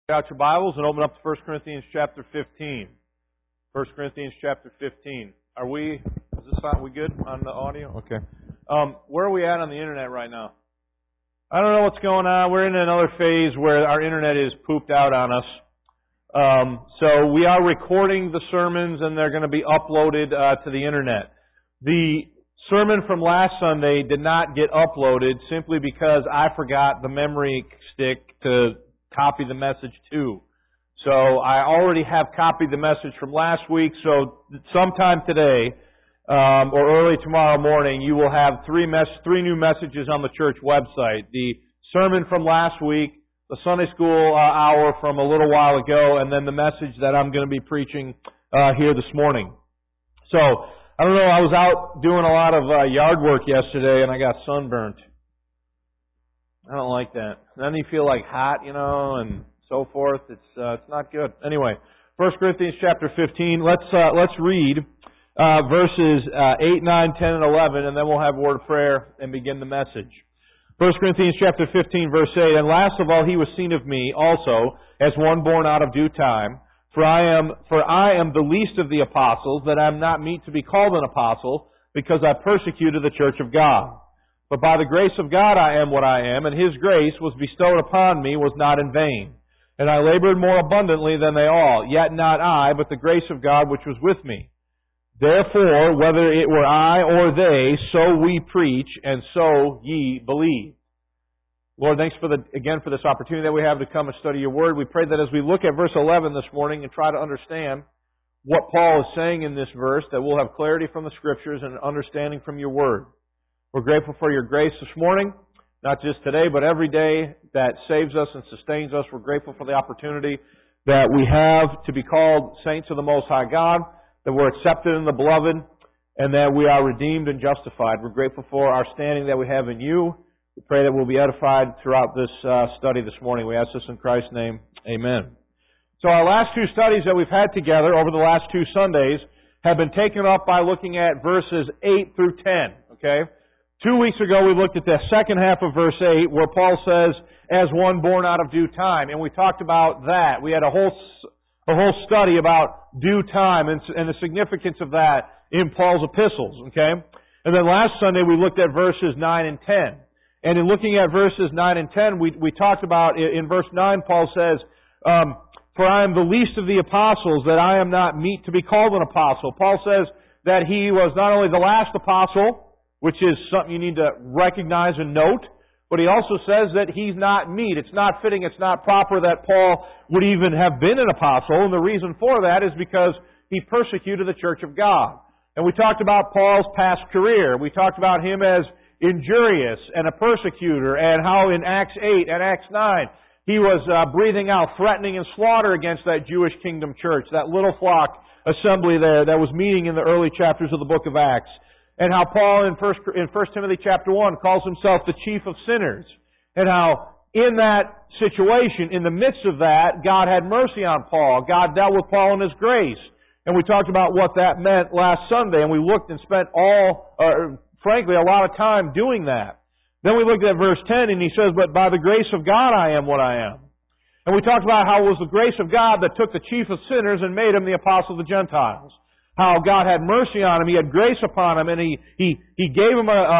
Out your Bibles and open up to 1 Corinthians chapter 15. 1 Corinthians chapter 15. Is we good on the audio? Okay. Where are we at on the internet right now? I don't know what's going on. We're in another phase where our internet is pooped out on us. So we are recording the sermons and they're going to be uploaded to the internet. The sermon from last Sunday did not get uploaded simply because I forgot the memory stick to copy the message too. So I already have copied the message from last week, so sometime today or early tomorrow morning you will have three new messages on the church website. The sermon from last week, the Sunday school hour from a little while ago, and then the message that I'm going to be preaching here this morning. So, I don't know, I was out doing a lot of yard work yesterday and I got sunburnt. I don't like that. Then you feel like hot, and so forth. It's not good. Anyway, 1 Corinthians chapter 15. Let's read verses 8, 9, 10, and 11, and then we'll have a word of prayer and begin the message. 1 Corinthians chapter 15, verse 8. And last of all, he was seen of me also as one born out of due time. For I am the least of the apostles, that I am not meet to be called an apostle, because I persecuted the church of God. But by the grace of God I am what I am, and His grace was bestowed upon me was not in vain. And I labored more abundantly than they all, yet not I, but the grace of God which was with me. Therefore, whether it were I or they, so we preach, and so ye believe. Lord, thanks again for this opportunity that we have to come and study Your Word. We pray that as we look at verse 11 this morning and try to understand what Paul is saying in this verse, that we'll have clarity from the Scriptures and understanding from Your Word. We're grateful for Your grace this morning, not just today, but every day that saves us and sustains us. We're grateful for the opportunity that we have to be called saints of the Most High God, that we're accepted in the Beloved, and that we are redeemed and justified. We're grateful for our standing that we have in You. We pray that we'll be edified throughout this study this morning. We ask this in Christ's name. Amen. So our last two studies that we've had together over the last two Sundays have been taken up by looking at verses 8 through 10. Okay? 2 weeks ago, we looked at the second half of verse 8, where Paul says, as one born out of due time. And we talked about that. We had a whole study about due time and the significance of that in Paul's epistles. Okay? And then last Sunday, we looked at verses 9 and 10. And in looking at verses 9 and 10, we talked about, in verse 9, Paul says, for I am the least of the apostles, that I am not meet to be called an apostle. Paul says that he was not only the last apostle, which is something you need to recognize and note, but he also says that he's not meet. It's not fitting, it's not proper that Paul would even have been an apostle, and the reason for that is because he persecuted the church of God. And we talked about Paul's past career. We talked about him as injurious and a persecutor, and how in Acts 8 and Acts 9 he was breathing out threatening and slaughter against that Jewish kingdom church, that little flock assembly there that was meeting in the early chapters of the book of Acts. And how Paul in 1 Timothy chapter 1 calls himself the chief of sinners. And how in that situation, in the midst of that, God had mercy on Paul. God dealt with Paul in His grace. And we talked about what that meant last Sunday. And we looked and spent frankly, a lot of time doing that. Then we looked at verse 10 and he says, but by the grace of God I am what I am. And we talked about how it was the grace of God that took the chief of sinners and made him the apostle of the Gentiles. How God had mercy on him, He had grace upon him, and He gave him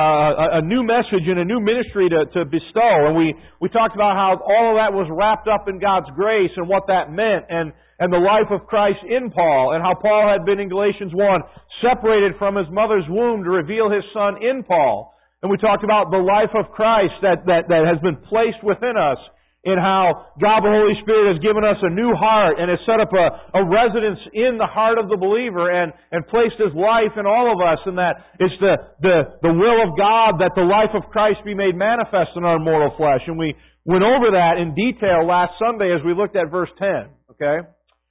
a new message and a new ministry to bestow. And we talked about how all of that was wrapped up in God's grace and what that meant, and the life of Christ in Paul, and how Paul had been in Galatians 1 separated from his mother's womb to reveal his Son in Paul. And we talked about the life of Christ that has been placed within us, in how God the Holy Spirit has given us a new heart and has set up a residence in the heart of the believer and placed His life in all of us, and that it's the will of God that the life of Christ be made manifest in our mortal flesh. And we went over that in detail last Sunday as we looked at verse 10. Okay?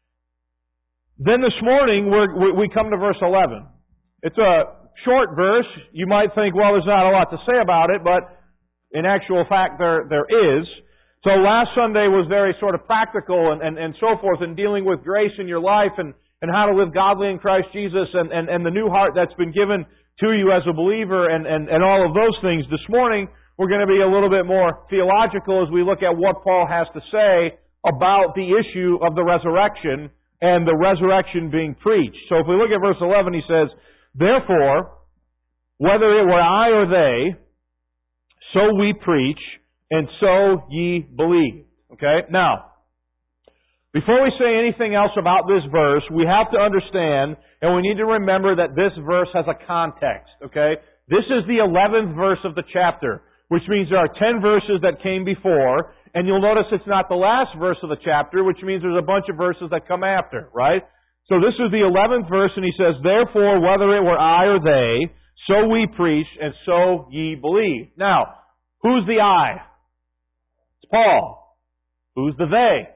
Then this morning we come to verse 11. It's a short verse. You might think, well, there's not a lot to say about it, but in actual fact there is. So last Sunday was very sort of practical and so forth, and dealing with grace in your life and how to live godly in Christ Jesus and the new heart that's been given to you as a believer and all of those things. This morning we're going to be a little bit more theological as we look at what Paul has to say about the issue of the resurrection and the resurrection being preached. So if we look at verse 11, he says, "Therefore, whether it were I or they, so we preach, and so ye believe." Okay? Now, before we say anything else about this verse, we have to understand, and we need to remember that this verse has a context. Okay? This is the 11th verse of the chapter, which means there are 10 verses that came before, and you'll notice it's not the last verse of the chapter, which means there's a bunch of verses that come after, right? So this is the 11th verse, and he says, "Therefore, whether it were I or they, so we preach, and so ye believe." Now, who's the I? It's Paul. Who's the they?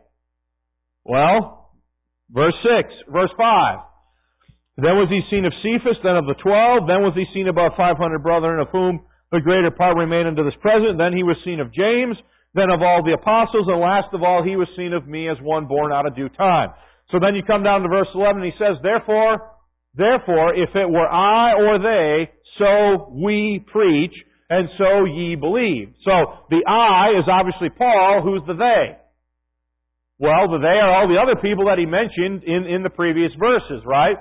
Well, verse 5. "Then was he seen of Cephas, then of the 12, then was he seen above 500 brethren, of whom the greater part remain unto this present. Then he was seen of James, then of all the apostles, and last of all he was seen of me as one born out of due time." So then you come down to verse 11, and he says, Therefore, if it were I or they, so we preach, and so ye believe." So the I is obviously Paul. Who's the they? Well, the they are all the other people that he mentioned in the previous verses, right?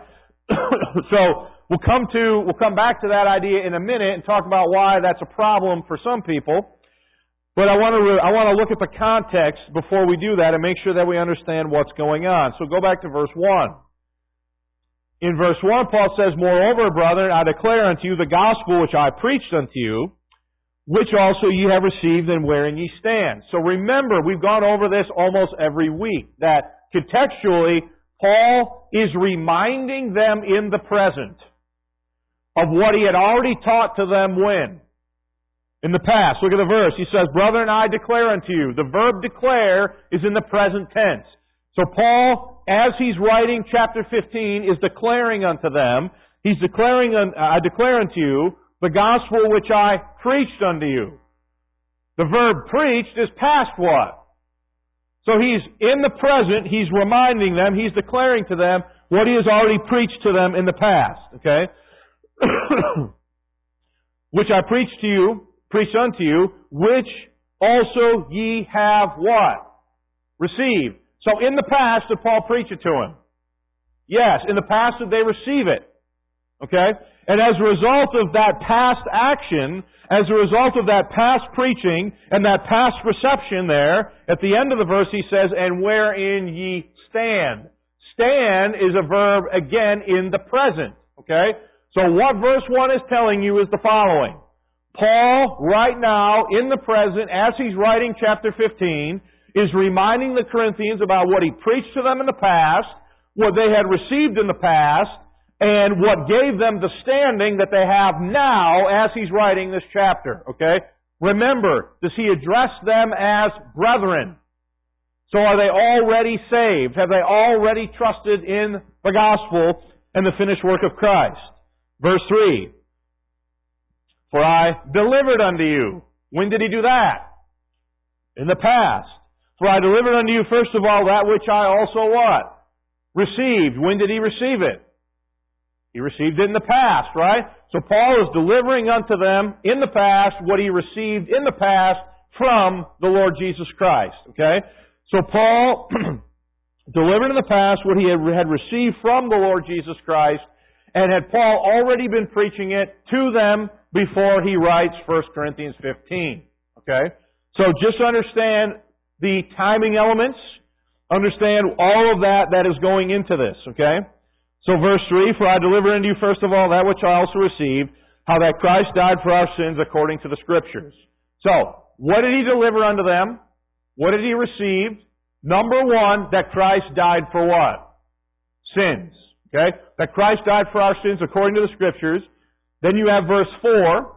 So we'll come back to that idea in a minute and talk about why that's a problem for some people. But I want to look at the context before we do that and make sure that we understand what's going on. So go back to verse 1. In verse 1, Paul says, "Moreover, brethren, I declare unto you the gospel which I preached unto you, which also ye have received, and wherein ye stand." So remember, we've gone over this almost every week, that contextually, Paul is reminding them in the present of what he had already taught to them when? In the past. Look at the verse. He says, "Brethren, I declare unto you." The verb declare is in the present tense. So Paul, as he's writing chapter 15, is declaring unto them, he's declaring, "I declare unto you the gospel which I preached unto you." The verb preached is past what? So he's in the present, he's reminding them, he's declaring to them what he has already preached to them in the past. Okay? "Which I preached unto you, which also ye have" what? Received. So in the past, did Paul preach it to him? Yes. In the past, did they receive it? Okay? And as a result of that past action, as a result of that past preaching and that past reception there, at the end of the verse he says, "And wherein ye stand." Stand is a verb, again, in the present. Okay? So what verse 1 is telling you is the following. Paul, right now, in the present, as he's writing chapter 15, is reminding the Corinthians about what he preached to them in the past, what they had received in the past, and what gave them the standing that they have now as he's writing this chapter. Okay? Remember, does he address them as brethren? So are they already saved? Have they already trusted in the gospel and the finished work of Christ? Verse 3. "For I delivered unto you." When did he do that? In the past. "For I delivered unto you first of all that which I also" what? Received. When did he receive it? He received it in the past, right? So Paul is delivering unto them in the past what he received in the past from the Lord Jesus Christ. Okay? So Paul delivered in the past what he had received from the Lord Jesus Christ, and had Paul already been preaching it to them before he writes 1 Corinthians 15. Okay? So just understand the timing elements. Understand all of that is going into this. Okay? So verse 3, "For I delivered unto you first of all that which I also received, how that Christ died for our sins according to the Scriptures." So, what did he deliver unto them? What did he receive? Number one, that Christ died for what? Sins. Okay? That Christ died for our sins according to the Scriptures. Then you have verse 4,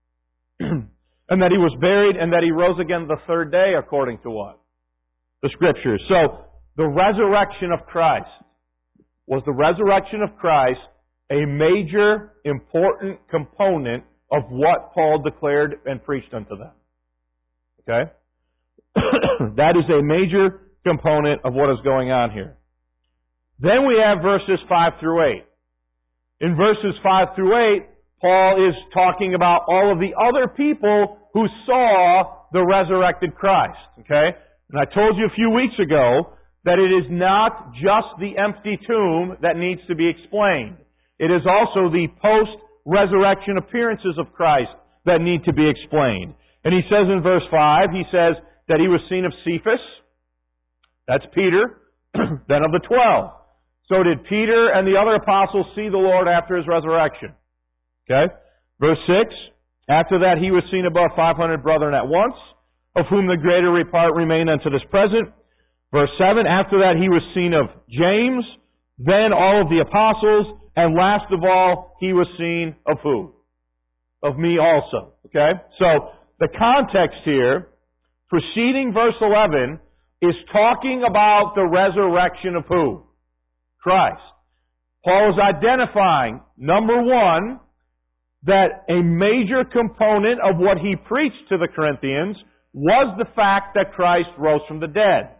and that he was buried and that he rose again the third day according to what? The Scriptures. So, the resurrection of Christ. Was the resurrection of Christ a major, important component of what Paul declared and preached unto them? Okay? That is a major component of what is going on here. Then we have verses 5 through 8. In verses 5 through 8, Paul is talking about all of the other people who saw the resurrected Christ. Okay? And I told you a few weeks ago that it is not just the empty tomb that needs to be explained. It is also the post-resurrection appearances of Christ that need to be explained. And he says in verse 5, he says that he was seen of Cephas, that's Peter, then of the 12. So did Peter and the other apostles see the Lord after his resurrection? Okay? Verse 6, after that he was seen above 500 brethren at once, of whom the greater part remain unto this present. Verse 7, after that he was seen of James, then all of the apostles, and last of all, he was seen of who? Of me also. Okay? So, the context here, preceding verse 11, is talking about the resurrection of who? Christ. Paul is identifying, number one, that a major component of what he preached to the Corinthians was the fact that Christ rose from the dead.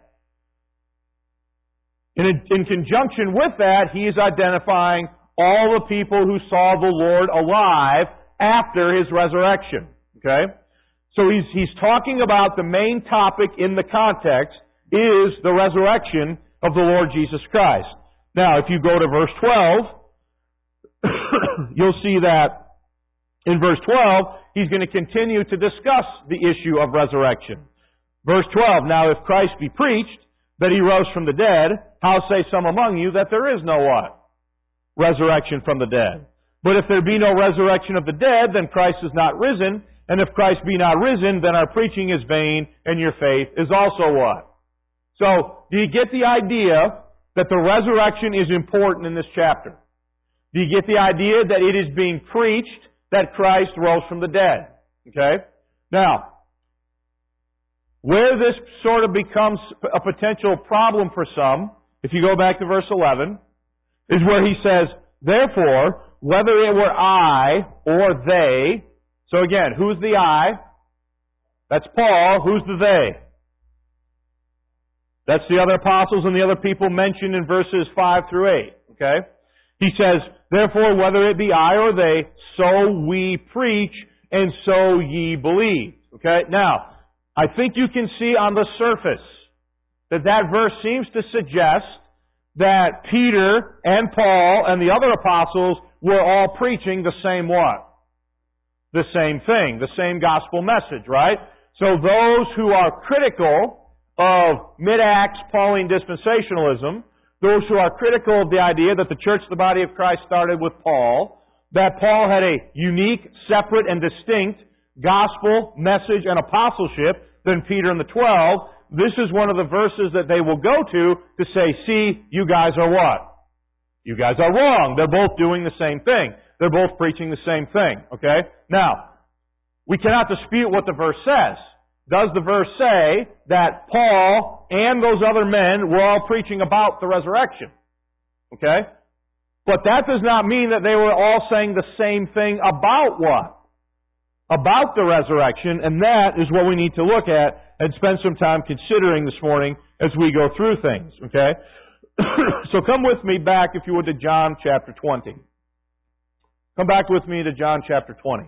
In conjunction with that, he is identifying all the people who saw the Lord alive after his resurrection. Okay? So he's talking about the main topic in the context is the resurrection of the Lord Jesus Christ. Now, if you go to verse 12, you'll see that in verse 12, he's going to continue to discuss the issue of resurrection. Verse 12, now if Christ be preached that he rose from the dead, how say some among you that there is no what? Resurrection from the dead. But if there be no resurrection of the dead, then Christ is not risen. And if Christ be not risen, then our preaching is vain, and your faith is also what? So, do you get the idea that the resurrection is important in this chapter? Do you get the idea that it is being preached that Christ rose from the dead? Okay? Now, where this sort of becomes a potential problem for some, if you go back to verse 11, is where he says, therefore, whether it were I or they. So again, who's the I? That's Paul. Who's the they? That's the other apostles and the other people mentioned in verses 5 through 8. Okay? He says, therefore, whether it be I or they, so we preach, and so ye believe. Okay? Now, I think you can see on the surface that that verse seems to suggest that Peter and Paul and the other apostles were all preaching the same what? The same thing, the same gospel message, right? So those who are critical of mid-Acts Pauline dispensationalism, those who are critical of the idea that the church, the body of Christ, started with Paul, that Paul had a unique, separate, and distinct gospel, message, and apostleship than Peter and the 12, this is one of the verses that they will go to say, see, you guys are what? You guys are wrong. They're both doing the same thing. They're both preaching the same thing. Okay? Now, we cannot dispute what the verse says. Does the verse say that Paul and those other men were all preaching about the resurrection? Okay? But that does not mean that they were all saying the same thing about what? About the resurrection, and that is what we need to look at and spend some time considering this morning as we go through things. Okay? So come with me back, if you would, to John chapter 20. Come back with me to John chapter 20.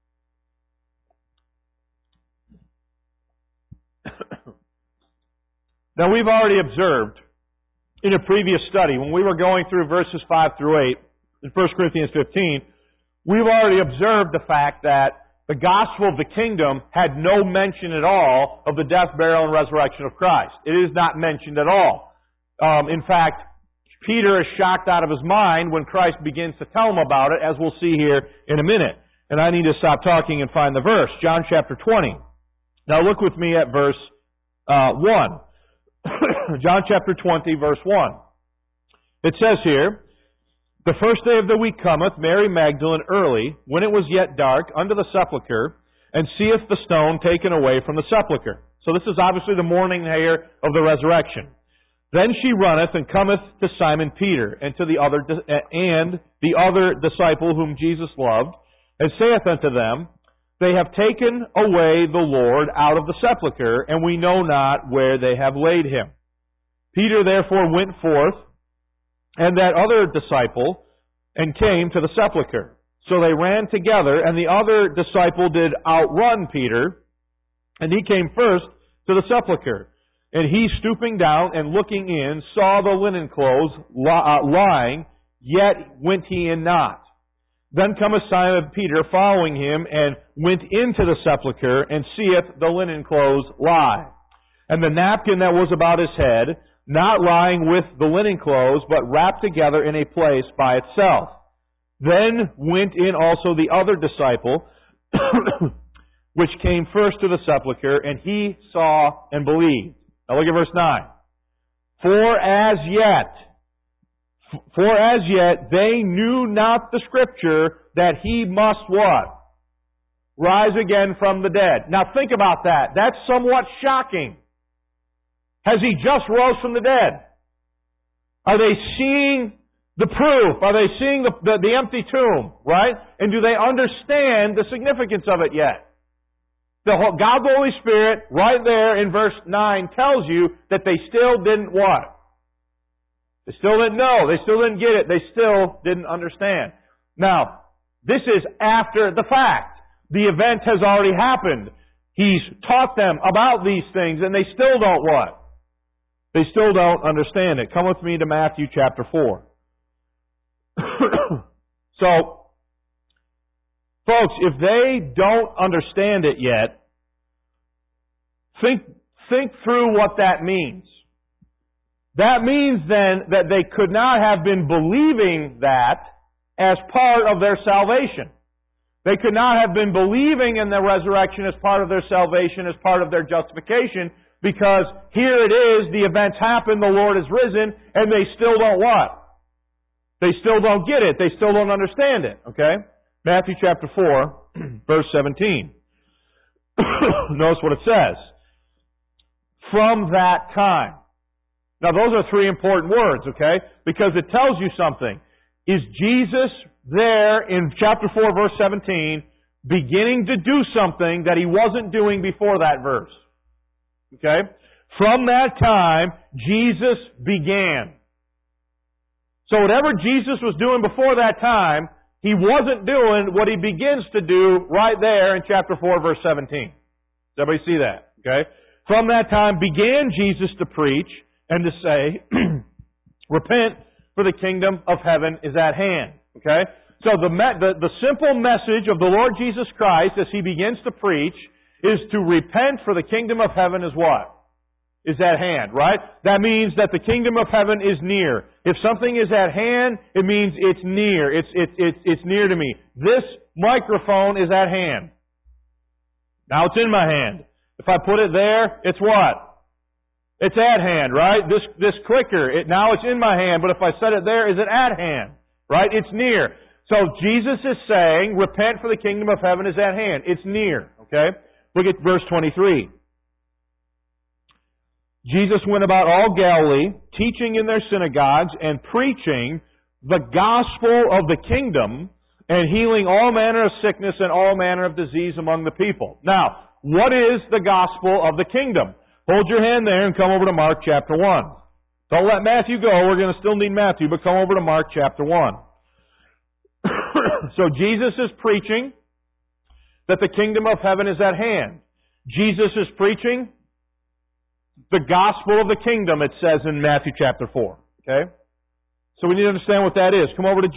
Now, we've already observed in a previous study, when we were going through verses 5 through 8 in 1 Corinthians 15, we've already observed the fact that the gospel of the kingdom had no mention at all of the death, burial, and resurrection of Christ. It is not mentioned at all. In fact, Peter is shocked out of his mind when Christ begins to tell him about it, as we'll see here in a minute. And I need to stop talking and find the verse. John chapter 20. Now look with me at verse 1. John chapter 20, verse 1. It says here, the first day of the week cometh, Mary Magdalene early, when it was yet dark, unto the sepulchre, and seeth the stone taken away from the sepulchre. So this is obviously the morning here of the resurrection. Then she runneth and cometh to Simon Peter and to the other disciple whom Jesus loved, and saith unto them, they have taken away the Lord out of the sepulchre, and we know not where they have laid him. Peter therefore went forth, and that other disciple, and came to the sepulchre. So they ran together, and the other disciple did outrun Peter, and he came first to the sepulchre. And he, stooping down and looking in, saw the linen clothes lying, yet went he in not. Then cometh Simon Peter following him, and went into the sepulchre, and seeth the linen clothes lie. And the napkin that was about his head, not lying with the linen clothes, but wrapped together in a place by itself. Then went in also the other disciple, which came first to the sepulchre, and he saw and believed. Now look at verse 9. For as yet they knew not the Scripture that he must what? Rise again from the dead. Now think about that. That's somewhat shocking. Has he just rose from the dead? Are they seeing the proof? Are they seeing the empty tomb? Right? And do they understand the significance of it yet? God the Holy Spirit, right there in verse 9, tells you that they still didn't what? They still didn't know. They still didn't get it. They still didn't understand. Now, this is after the fact. The event has already happened. He's taught them about these things, and they still don't what? They still don't understand it. Come with me to Matthew chapter 4. So, folks, if they don't understand it yet, think through what that means. That means then that they could not have been believing that as part of their salvation. They could not have been believing in the resurrection as part of their salvation, as part of their justification, because here it is, the events happen, the Lord is risen, and they still don't what? They still don't get it. They still don't understand it. Okay? Matthew chapter 4, verse 17. Notice what it says. From that time. Now those are three important words, okay? Because it tells you something. Is Jesus there in chapter 4, verse 17, beginning to do something that he wasn't doing before that verse? Okay? From that time, Jesus began. So whatever Jesus was doing before that time, he wasn't doing what he begins to do right there in chapter 4, verse 17. Does everybody see that? Okay? From that time began Jesus to preach and to say, repent, for the kingdom of heaven is at hand. Okay? So the simple message of the Lord Jesus Christ as he begins to preach is to repent, for the kingdom of heaven is what? Is at hand, right? That means that the kingdom of heaven is near. If something is at hand, it means it's near. It's near to me. This microphone is at hand. Now it's in my hand. If I put it there, it's what? It's at hand, right? This clicker, now it's in my hand, but if I set it there, is it at hand? Right? It's near. So Jesus is saying, repent, for the kingdom of heaven is at hand. It's near. Okay? Look at verse 23. Jesus went about all Galilee, teaching in their synagogues and preaching the gospel of the kingdom and healing all manner of sickness and all manner of disease among the people. Now, what is the gospel of the kingdom? Hold your hand there and come over to Mark chapter 1. Don't let Matthew go. We're going to still need Matthew, but come over to Mark chapter 1. So Jesus is preaching that the kingdom of heaven is at hand. Jesus is preaching the gospel of the kingdom, it says in Matthew chapter 4. Okay? So we need to understand what that is. Come over to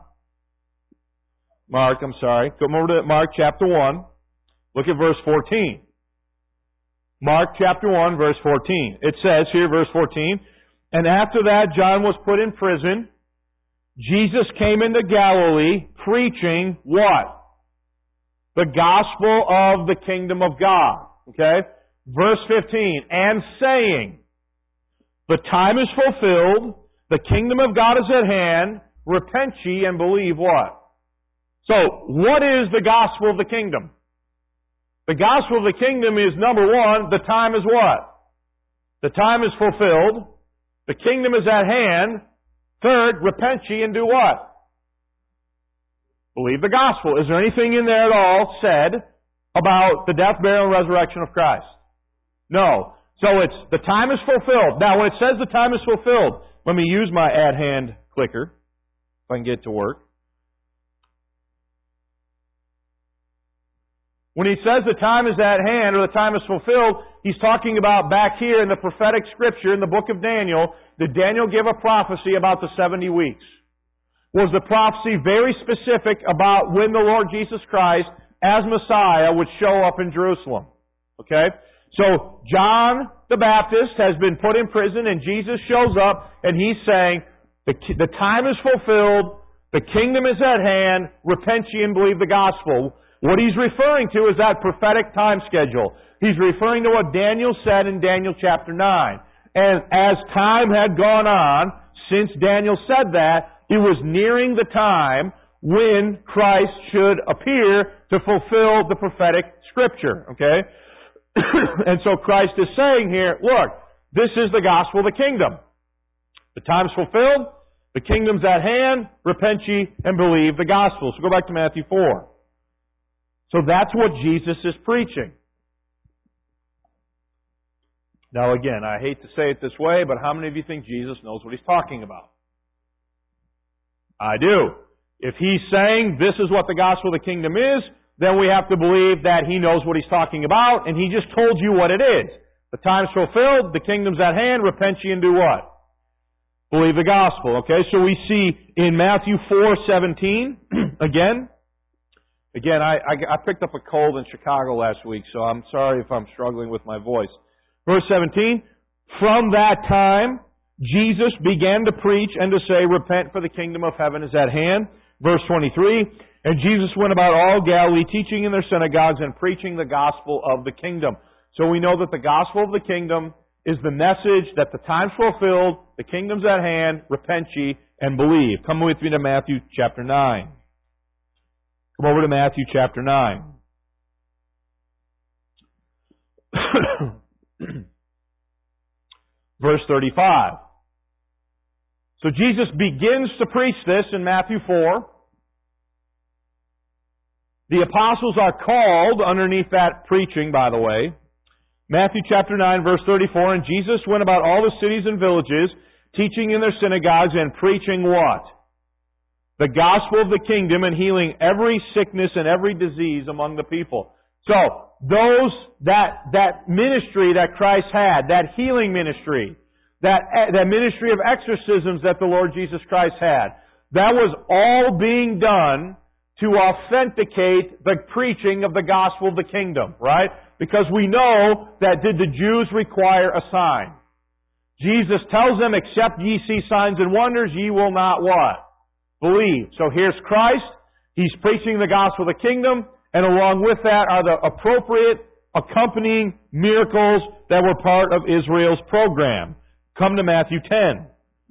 Come over to Mark chapter 1. Look at verse 14. Mark chapter 1, verse 14. It says here, verse 14, and after that John was put in prison. Jesus came into Galilee preaching what? The gospel of the kingdom of God. Okay? Verse 15, and saying, the time is fulfilled, the kingdom of God is at hand, repent ye and believe what? So, what is the gospel of the kingdom? The gospel of the kingdom is, number one, the time is what? The time is fulfilled, the kingdom is at hand. Third, repent ye and do what? Believe the gospel. Is there anything in there at all said about the death, burial, and resurrection of Christ? No. So it's, the time is fulfilled. Now, when it says the time is fulfilled, let me use my add hand clicker, if I can get it to work. When he says the time is at hand or the time is fulfilled, he's talking about back here in the prophetic scripture in the book of Daniel. Did Daniel give a prophecy about the 70 weeks? Was the prophecy very specific about when the Lord Jesus Christ, as Messiah, would show up in Jerusalem? Okay? So, John the Baptist has been put in prison and Jesus shows up and he's saying, the time is fulfilled, the kingdom is at hand, repent ye and believe the gospel. What he's referring to is that prophetic time schedule. He's referring to what Daniel said in Daniel chapter 9. And as time had gone on, since Daniel said that, it was nearing the time when Christ should appear to fulfill the prophetic scripture. Okay? And so Christ is saying here, look, this is the gospel of the kingdom. The time's fulfilled, the kingdom's at hand, repent ye and believe the gospel. So go back to Matthew 4. So that's what Jesus is preaching. Now again, I hate to say it this way, but how many of you think Jesus knows what he's talking about? I do. If he's saying this is what the gospel of the kingdom is, then we have to believe that he knows what he's talking about, and he just told you what it is. The time's fulfilled, the kingdom's at hand, repent ye and do what? Believe the gospel. Okay, so we see in Matthew 4:17, again, I picked up a cold in Chicago last week, so I'm sorry if I'm struggling with my voice. Verse 17, from that time, Jesus began to preach and to say, repent, for the kingdom of heaven is at hand. Verse 23, and Jesus went about all Galilee, teaching in their synagogues and preaching the gospel of the kingdom. So we know that the gospel of the kingdom is the message that the time's fulfilled, the kingdom's at hand, repent ye and believe. Come with me to Matthew chapter 9. Come over to Matthew chapter 9. Verse 35. So Jesus begins to preach this in Matthew 4. The apostles are called underneath that preaching, by the way. Matthew chapter 9, verse 34, and Jesus went about all the cities and villages, teaching in their synagogues and preaching what? The gospel of the kingdom and healing every sickness and every disease among the people. So, that ministry that Christ had, that healing ministry, that ministry of exorcisms that the Lord Jesus Christ had, that was all being done to authenticate the preaching of the gospel of the kingdom, right? Because we know that did the Jews require a sign? Jesus tells them, except ye see signs and wonders, ye will not what? Believe. So here's Christ. He's preaching the gospel of the kingdom, and along with that are the appropriate accompanying miracles that were part of Israel's program. Come to Matthew 10.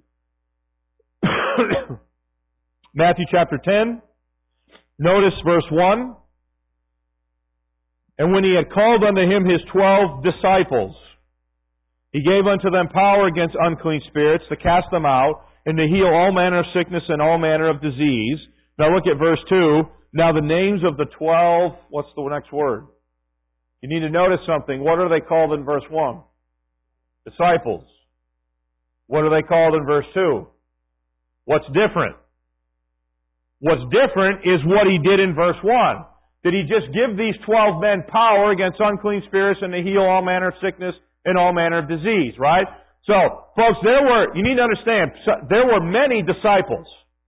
Matthew chapter 10. Notice verse 1. And when he had called unto him his 12 disciples, he gave unto them power against unclean spirits to cast them out and to heal all manner of sickness and all manner of disease. Now look at verse 2. Now the names of the 12, what's the next word? You need to notice something. What are they called in verse 1? Disciples. What are they called in verse 2? What's different? What's different is what he did in verse 1. Did he just give these 12 men power against unclean spirits and to heal all manner of sickness and all manner of disease, right? So, folks, you need to understand, there were many disciples.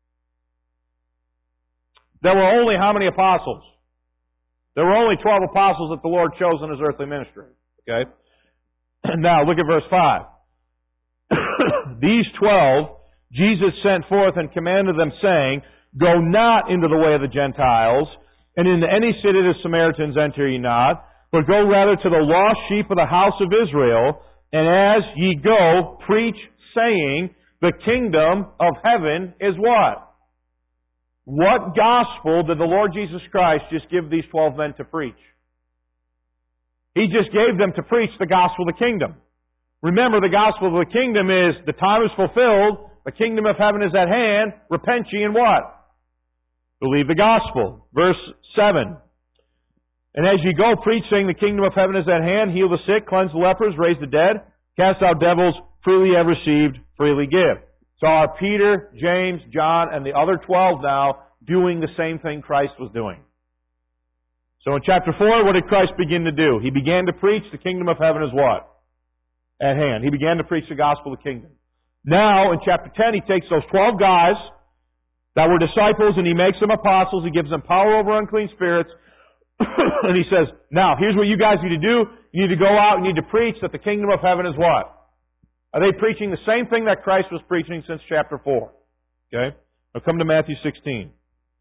There were only how many apostles? There were only 12 apostles that the Lord chose in his earthly ministry. Okay? Now, look at verse 5. These 12, Jesus sent forth and commanded them, saying, go not into the way of the Gentiles, and into any city of the Samaritans enter ye not, but go rather to the lost sheep of the house of Israel, and as ye go, preach, saying, the kingdom of heaven is what? What gospel did the Lord Jesus Christ just give these 12 men to preach? He just gave them to preach the gospel of the kingdom. Remember, the gospel of the kingdom is, the time is fulfilled, the kingdom of heaven is at hand, repent ye and what? Believe the gospel. Verse 7. And as ye go, preach, saying, the kingdom of heaven is at hand, heal the sick, cleanse the lepers, raise the dead, cast out devils, freely have received, freely give. So are Peter, James, John, and the other 12 now doing the same thing Christ was doing. So in chapter 4, what did Christ begin to do? He began to preach the kingdom of heaven is what? At hand. He began to preach the gospel of the kingdom. Now, in chapter 10, He takes those 12 guys that were disciples and He makes them apostles. He gives them power over unclean spirits. And He says, now, here's what you guys need to do. You need to go out and you need to preach that the kingdom of heaven is what? Are they preaching the same thing that Christ was preaching since chapter 4? Okay? Now come to Matthew 16.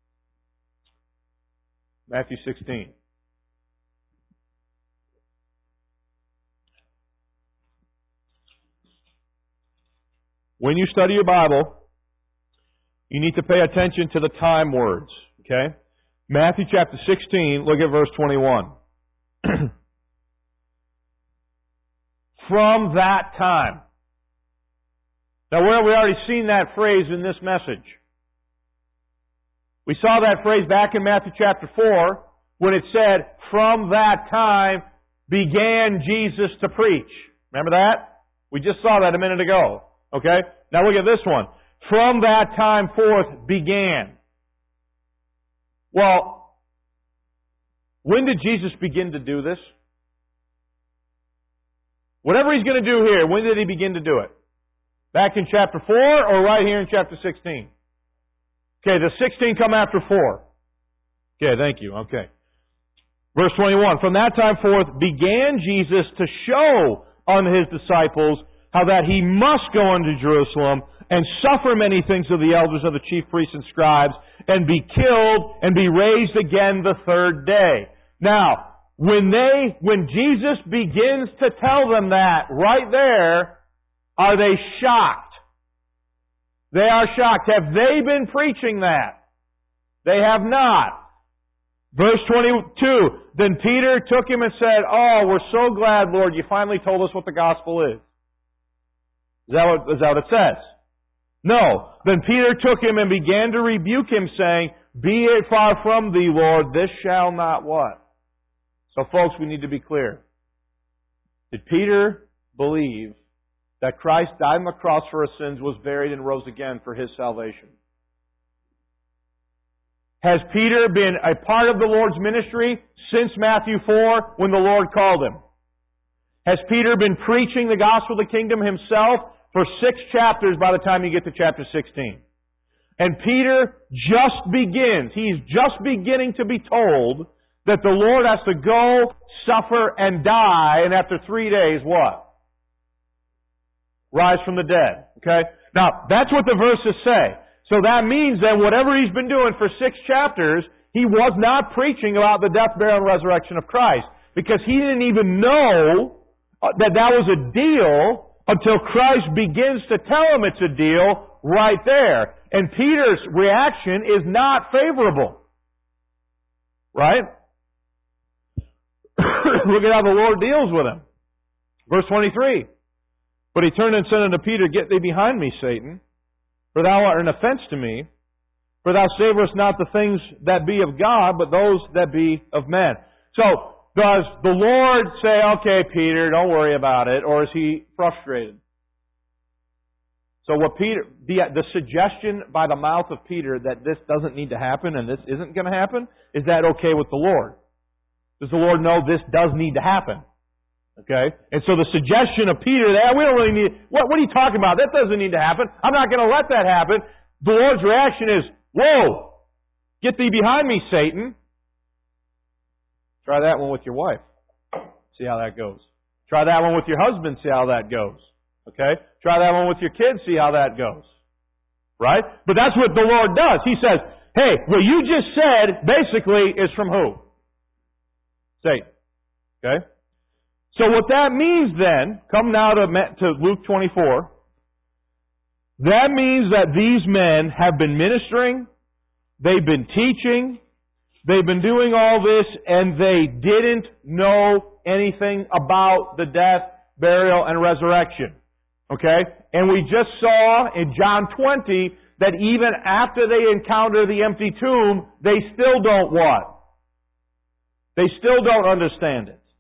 Matthew 16. When you study your Bible, you need to pay attention to the time words. Okay? Matthew chapter 16, look at verse 21. From that time. Now, where have we already seen that phrase in this message? We saw that phrase back in Matthew chapter 4 when it said, from that time began Jesus to preach. Remember that? We just saw that a minute ago. Okay? Now look at this one. From that time forth began. Well, when did Jesus begin to do this? Whatever He's going to do here, when did He begin to do it? Back in chapter 4 or right here in chapter 16? Okay, the 16 come after 4. Okay, thank you. Okay. Verse 21. From that time forth began Jesus to show unto His disciples how that He must go unto Jerusalem and suffer many things of the elders of the chief priests and scribes and be killed and be raised again the third day. Now, when Jesus begins to tell them that right there, are they shocked? They are shocked. Have they been preaching that? They have not. Verse 22, then Peter took him and said, oh, we're so glad, Lord, you finally told us what the gospel is. Is that what it says? No. Then Peter took him and began to rebuke him, saying, be it far from thee, Lord, this shall not what? So folks, we need to be clear. Did Peter believe that Christ died on the cross for his sins, was buried, and rose again for his salvation? Has Peter been a part of the Lord's ministry since Matthew 4 when the Lord called him? Has Peter been preaching the gospel of the kingdom himself for 6 chapters by the time you get to chapter 16? And Peter he's just beginning to be told that the Lord has to go, suffer, and die, and after 3 days, what? Rise from the dead. Okay? Now, that's what the verses say. So that means that whatever he's been doing for 6 chapters, he was not preaching about the death, burial, and resurrection of Christ. Because he didn't even know that was a deal until Christ begins to tell him it's a deal right there. And Peter's reaction is not favorable. Right? Look at how the Lord deals with him. Verse 23. But he turned and said unto Peter, get thee behind me, Satan, for thou art an offense to me, for thou savorest not the things that be of God, but those that be of men. So, does the Lord say, okay, Peter, don't worry about it, or is he frustrated? So the suggestion by the mouth of Peter that this doesn't need to happen and this isn't going to happen, is that okay with the Lord? Does the Lord know this does need to happen? Okay? And so the suggestion of Peter that we don't really need, what are you talking about? That doesn't need to happen. I'm not going to let that happen. The Lord's reaction is, whoa, get thee behind me, Satan. Try that one with your wife. See how that goes. Try that one with your husband, see how that goes. Okay? Try that one with your kids, see how that goes. Right? But that's what the Lord does. He says, hey, what you just said basically is from who? Satan. Okay? So what that means then, come now to Luke 24, that means that these men have been ministering, they've been teaching, they've been doing all this, and they didn't know anything about the death, burial, and resurrection. Okay? And we just saw in John 20 that even after they encounter the empty tomb, they still don't what? They still don't understand it.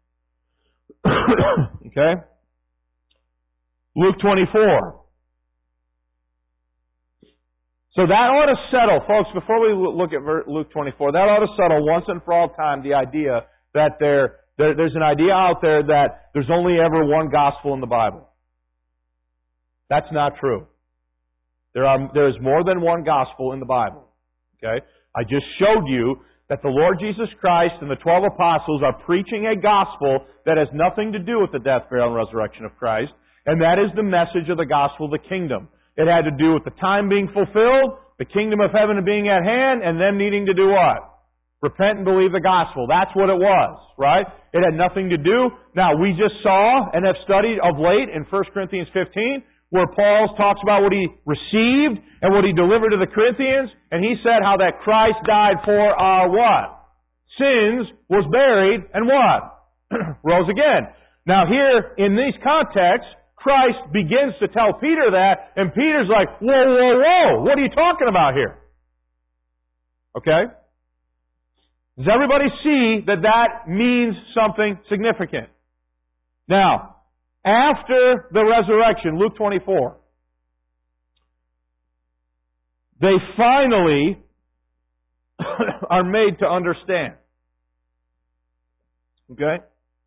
Okay? Luke 24. So that ought to settle, folks, before we look at Luke 24, that ought to settle once and for all time the idea that there's an idea out there that there's only ever one gospel in the Bible. That's not true. There is more than one gospel in the Bible. Okay? I just showed you that the Lord Jesus Christ and the 12 apostles are preaching a gospel that has nothing to do with the death, burial, and resurrection of Christ, and that is the message of the gospel of the kingdom. It had to do with the time being fulfilled, the kingdom of heaven being at hand, and them needing to do what? Repent and believe the gospel. That's what it was, right? It had nothing to do. Now, we just saw and have studied of late in 1 Corinthians 15, where Paul talks about what he received and what he delivered to the Corinthians, and he said how that Christ died for our what? Sins, was buried, and what? Rose again. Now here, in these contexts, Christ begins to tell Peter that, and Peter's like, whoa, whoa, whoa, what are you talking about here? Okay? Does everybody see that that means something significant? Now, after the resurrection, Luke 24, they finally are made to understand. Okay?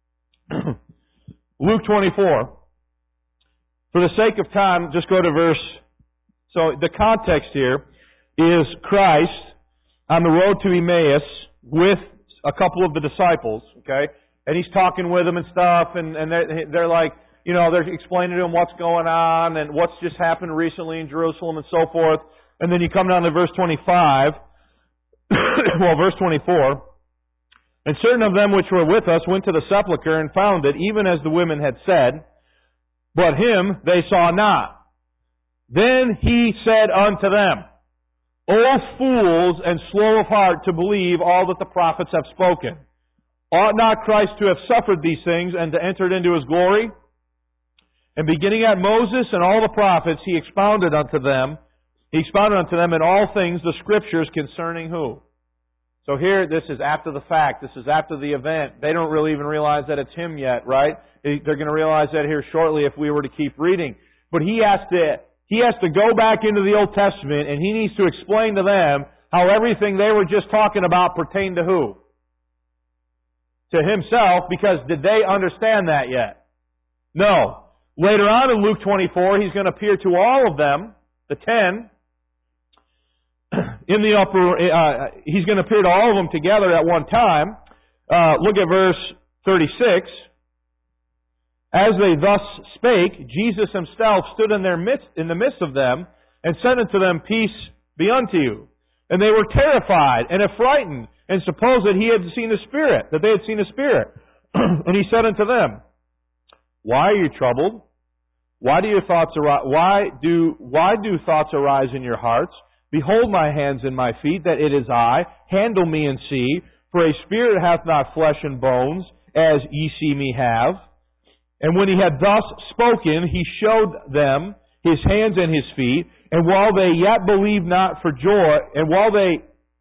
Luke 24. For the sake of time, just go to verse... So the context here is Christ on the road to Emmaus with a couple of the disciples, okay? And He's talking with them and stuff, and they're like, you know, they're explaining to Him what's going on and what's just happened recently in Jerusalem and so forth. And then you come down to verse 25. Well, verse 24. And certain of them which were with us went to the sepulchre and found it, even as the women had said, but Him they saw not. Then He said unto them, O fools and slow of heart to believe all that the prophets have spoken. Ought not Christ to have suffered these things and to enter into His glory? And beginning at Moses and all the prophets, He expounded unto them in all things the Scriptures concerning who? So here, this is after the fact. This is after the event. They don't really even realize that it's Him yet, right? They're going to realize that here shortly if we were to keep reading. But He has to go back into the Old Testament and He needs to explain to them how everything they were just talking about pertained to who? To Himself, because did they understand that yet? No. Later on in Luke 24, He's going to appear to all of them, the 10, He's going to appear to all of them together at one time. Look at verse 36. As they thus spake, Jesus Himself stood in the midst of them, and said unto them, Peace be unto you. And they were terrified and affrighted, and supposed that that they had seen a spirit. And He said unto them, Why are you troubled? Why do thoughts arise in your hearts? Behold my hands and my feet, that it is I. Handle me and see. For a spirit hath not flesh and bones, as ye see me have. And when He had thus spoken, He showed them His hands and His feet. And while they yet believed not for joy, and while they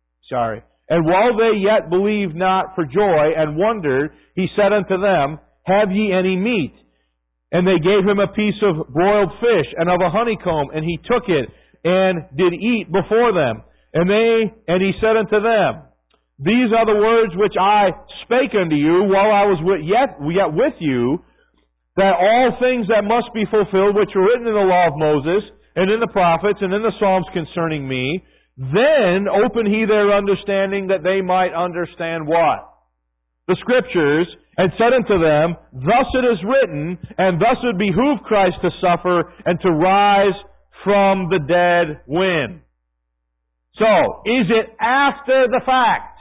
yet believed not for joy and wondered, He said unto them, Have ye any meat? And they gave Him a piece of broiled fish and of a honeycomb, and He took it and did eat before them. And He said unto them, These are the words which I spake unto you while I was yet with you, that all things that must be fulfilled which are written in the law of Moses, and in the prophets, and in the Psalms concerning me. Then opened He their understanding that they might understand what? The Scriptures, and said unto them, Thus it is written, and thus it behooved Christ to suffer, and to rise from the dead when? So, is it after the fact?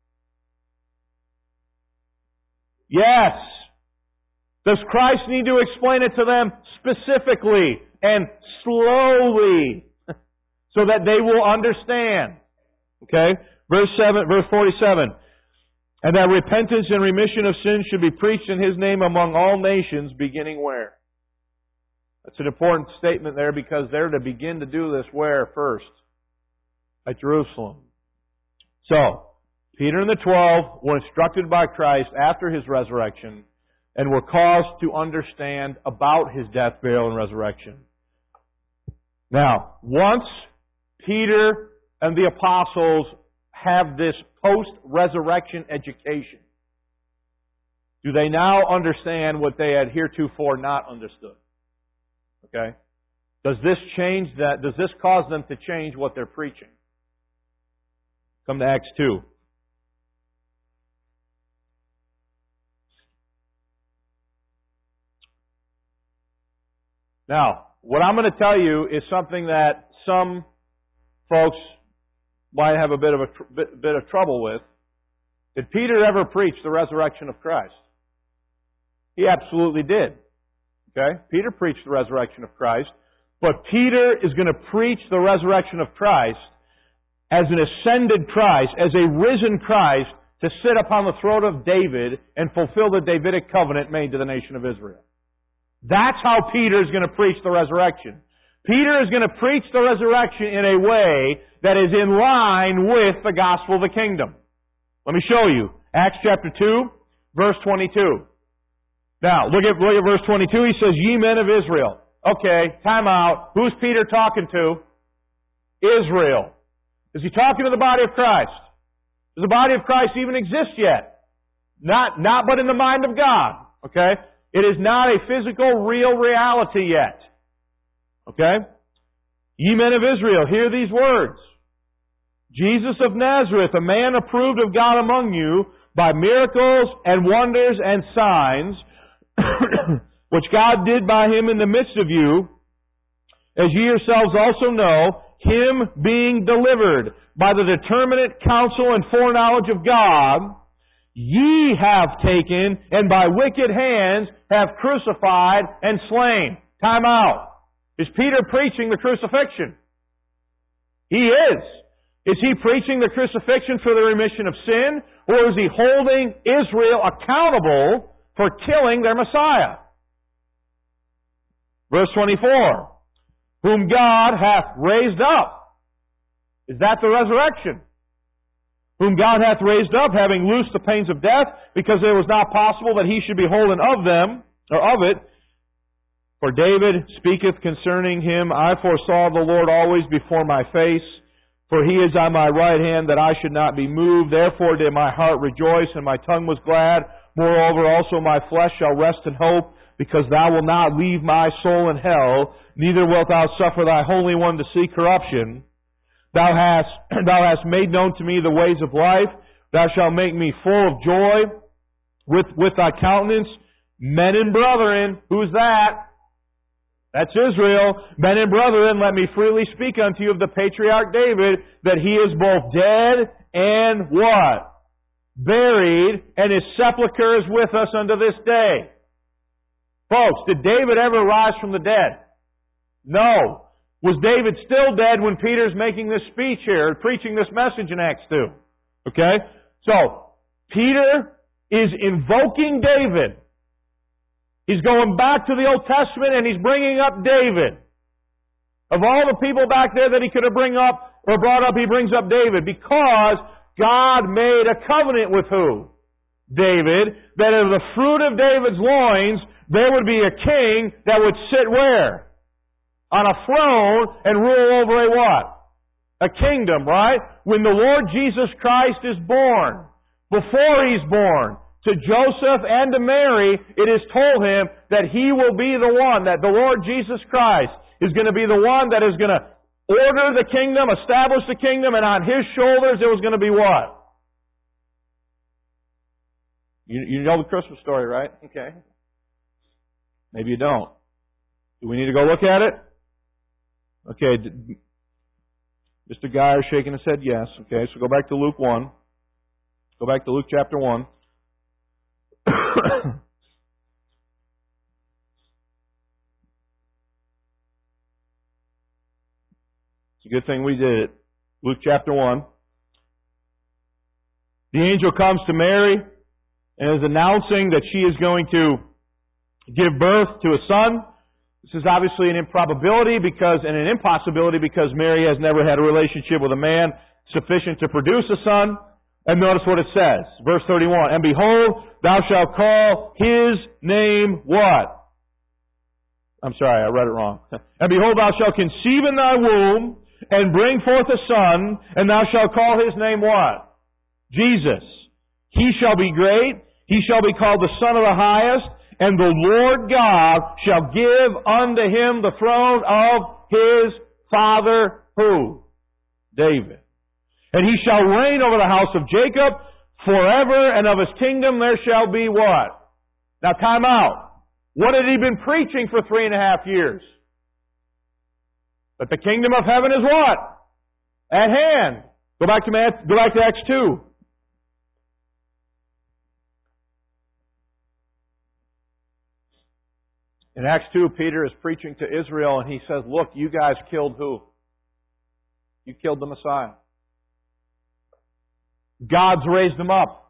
Yes. Does Christ need to explain it to them specifically and slowly so that they will understand? Okay? Verse 47. And that repentance and remission of sins should be preached in His name among all nations, beginning where? That's an important statement there because they're to begin to do this where first? At Jerusalem. So, Peter and the 12 were instructed by Christ after His resurrection and were caused to understand about His death, burial, and resurrection. Now, once Peter and the apostles have this post-resurrection education? Do they now understand what they had heretofore not understood? Okay? Does this change that? Does this cause them to change what they're preaching? Come to Acts 2. Now, what I'm going to tell you is something that some folks might have a bit of trouble with. Did Peter ever preach the resurrection of Christ? He absolutely did. Okay? Peter preached the resurrection of Christ. But Peter is going to preach the resurrection of Christ as an ascended Christ, as a risen Christ, to sit upon the throne of David and fulfill the Davidic covenant made to the nation of Israel. That's how Peter is going to preach the resurrection. Peter is going to preach the resurrection in a way that is in line with the gospel of the kingdom. Let me show you. Acts chapter 2, verse 22. Now, look at verse 22. He says, "Ye men of Israel." Okay, time out. Who's Peter talking to? Israel. Is he talking to the body of Christ? Does the body of Christ even exist yet? Not but in the mind of God. Okay? It is not a physical, real reality yet. Okay? "Ye men of Israel, hear these words. Jesus of Nazareth, a man approved of God among you by miracles and wonders and signs, which God did by him in the midst of you, as ye yourselves also know, him being delivered by the determinate counsel and foreknowledge of God, ye have taken, and by wicked hands have crucified and slain." Time out. Is Peter preaching the crucifixion? He is. Is he preaching the crucifixion for the remission of sin, or is he holding Israel accountable for killing their Messiah? Verse 24. "Whom God hath raised up." Is that the resurrection? "Whom God hath raised up, having loosed the pains of death, because it was not possible that he should be holden of them, or of it. For David speaketh concerning him, I foresaw the Lord always before my face, for he is on my right hand, that I should not be moved. Therefore did my heart rejoice, and my tongue was glad. Moreover also my flesh shall rest in hope, because thou wilt not leave my soul in hell, neither wilt thou suffer thy Holy One to see corruption. Thou hast made known to me the ways of life. Thou shalt make me full of joy with thy countenance. Men and brethren," who's that? That's Israel. "Men and brethren, let me freely speak unto you of the patriarch David, that he is both dead and" what? "Buried, and his sepulchre is with us unto this day." Folks, did David ever rise from the dead? No. Was David still dead when Peter's making this speech here, preaching this message in Acts 2? Okay? So, Peter is invoking David. He's going back to the Old Testament and he's bringing up David. Of all the people back there that he could have brought up, he brings up David, because God made a covenant with who? David, that of the fruit of David's loins, there would be a king that would sit where? On a throne and rule over a what? A kingdom, right? When the Lord Jesus Christ is born, before He's born, to Joseph and to Mary, it is told him that He will be the one, that the Lord Jesus Christ is going to be the one that is going to order the kingdom, establish the kingdom, and on His shoulders it was going to be what? You know the Christmas story, right? Okay. Maybe you don't. Do we need to go look at it? Okay. Mr. Geyer shaking his head yes. Okay, so go back to Luke 1. Go back to Luke chapter 1. It's a good thing we did it. Luke chapter 1. The angel comes to Mary and is announcing that she is going to give birth to a son. This is obviously an improbability and an impossibility because Mary has never had a relationship with a man sufficient to produce a son. And notice what it says. Verse 31. "And behold, thou shalt call his name" what? I'm sorry, I read it wrong. "And behold, thou shalt conceive in thy womb, and bring forth a son, and thou shalt call his name what? Jesus. He shall be great, he shall be called the Son of the Highest, and the Lord God shall give unto him the throne of his father, who? David. And he shall reign over the house of Jacob forever, and of his kingdom there shall be what? Now time out. What had he been preaching for 3.5 years? That the kingdom of heaven is what? At hand. Go back to Acts 2. In Acts 2, Peter is preaching to Israel, and he says, look, you guys killed who? You killed the Messiah. God's raised him up.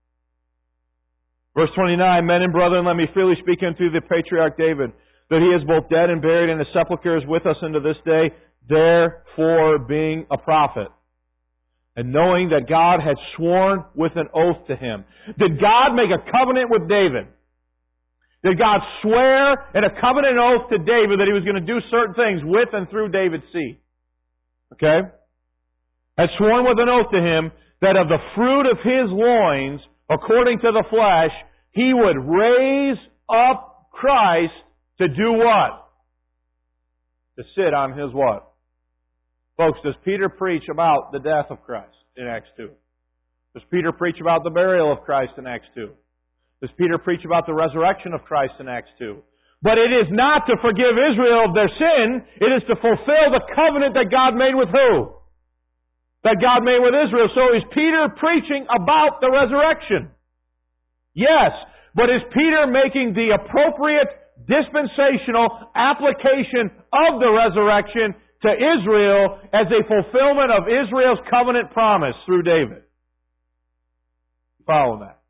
Verse 29, men and brethren, let me freely speak unto the patriarch David, that he is both dead and buried, and his sepulchre is with us unto this day, therefore being a prophet. And knowing that God had sworn with an oath to him. Did God make a covenant with David? Did God swear in a covenant oath to David that he was going to do certain things with and through David's seed? Okay? Had sworn with an oath to him that of the fruit of his loins, according to the flesh, he would raise up Christ to do what? To sit on his what? Folks, does Peter preach about the death of Christ in Acts 2? Does Peter preach about the burial of Christ in Acts 2? Does Peter preach about the resurrection of Christ in Acts 2? But it is not to forgive Israel of their sin. It is to fulfill the covenant that God made with who? That God made with Israel. So is Peter preaching about the resurrection? Yes. But is Peter making the appropriate dispensational application of the resurrection to Israel as a fulfillment of Israel's covenant promise through David? Follow that.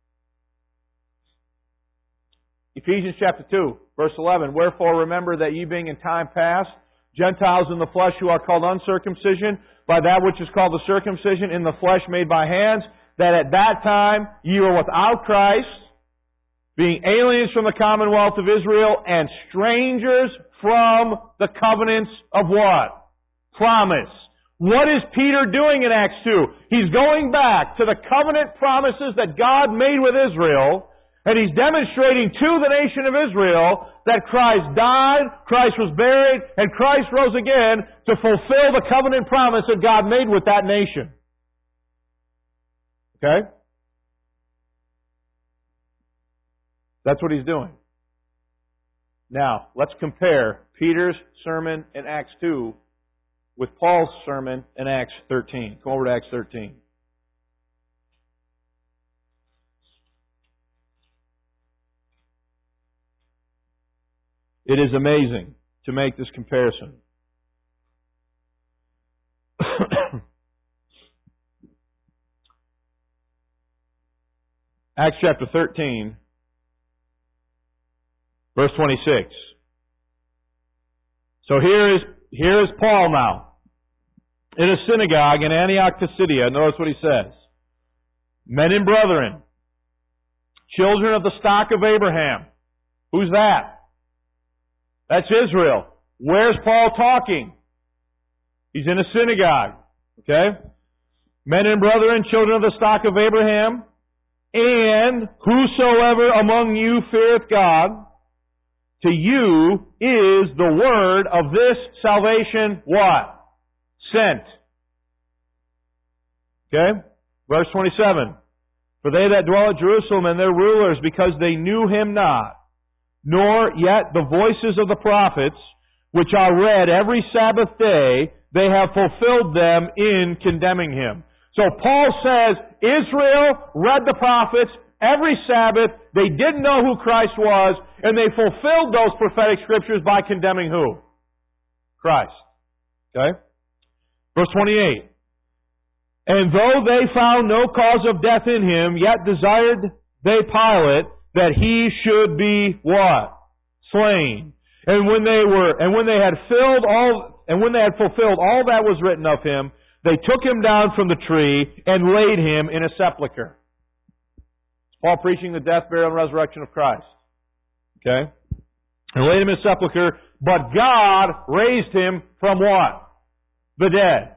Ephesians chapter 2, verse 11. Wherefore remember that ye being in time past, Gentiles in the flesh who are called uncircumcision, by that which is called the circumcision in the flesh made by hands, that at that time ye were without Christ, being aliens from the commonwealth of Israel, and strangers from the covenants of what? Promise. What is Peter doing in Acts 2? He's going back to the covenant promises that God made with Israel, and he's demonstrating to the nation of Israel that Christ died, Christ was buried, and Christ rose again to fulfill the covenant promise that God made with that nation. Okay? That's what he's doing. Now, let's compare Peter's sermon in Acts 2 with Paul's sermon in Acts 13. Come over to Acts 13. It is amazing to make this comparison. Acts chapter 13, verse 26. So here is Paul now, in a synagogue in Antioch Pisidia. Notice what he says. Men and brethren, children of the stock of Abraham. Who's that? That's Israel. Where's Paul talking? He's in a synagogue. Okay? Men and brethren, children of the stock of Abraham, and whosoever among you feareth God, to you is the word of this salvation what? Sent. Okay? Verse 27. For they that dwell at Jerusalem and their rulers, because they knew him not, nor yet the voices of the prophets, which are read every Sabbath day, they have fulfilled them in condemning him. So Paul says, Israel read the prophets every Sabbath, they didn't know who Christ was, and they fulfilled those prophetic scriptures by condemning who? Christ. Okay? Verse 28. And though they found no cause of death in him, yet desired they Pilate that he should be what? Slain. And when they had fulfilled all that was written of him, they took him down from the tree and laid him in a sepulchre. Paul preaching the death, burial, and resurrection of Christ. Okay? And laid him in a sepulchre, but God raised him from what? the dead.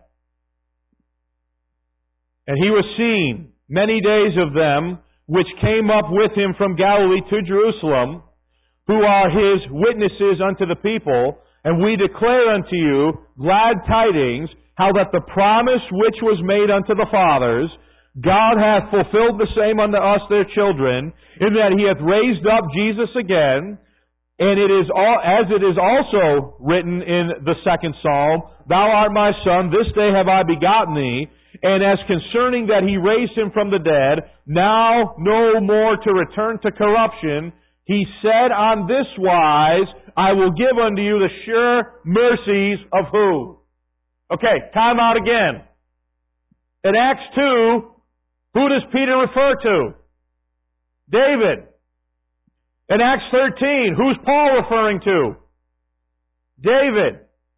And he was seen many days of them which came up with him from Galilee to Jerusalem, who are his witnesses unto the people, and we declare unto you glad tidings, how that the promise which was made unto the fathers, God hath fulfilled the same unto us their children, in that he hath raised up Jesus again, and it is as it is also written in the second Psalm, Thou art my son, this day have I begotten thee, and as concerning that he raised him from the dead, now no more to return to corruption, he said on this wise, I will give unto you the sure mercies of who? Okay, time out again. In Acts 2, who does Peter refer to? David. In Acts 13, who's Paul referring to? David.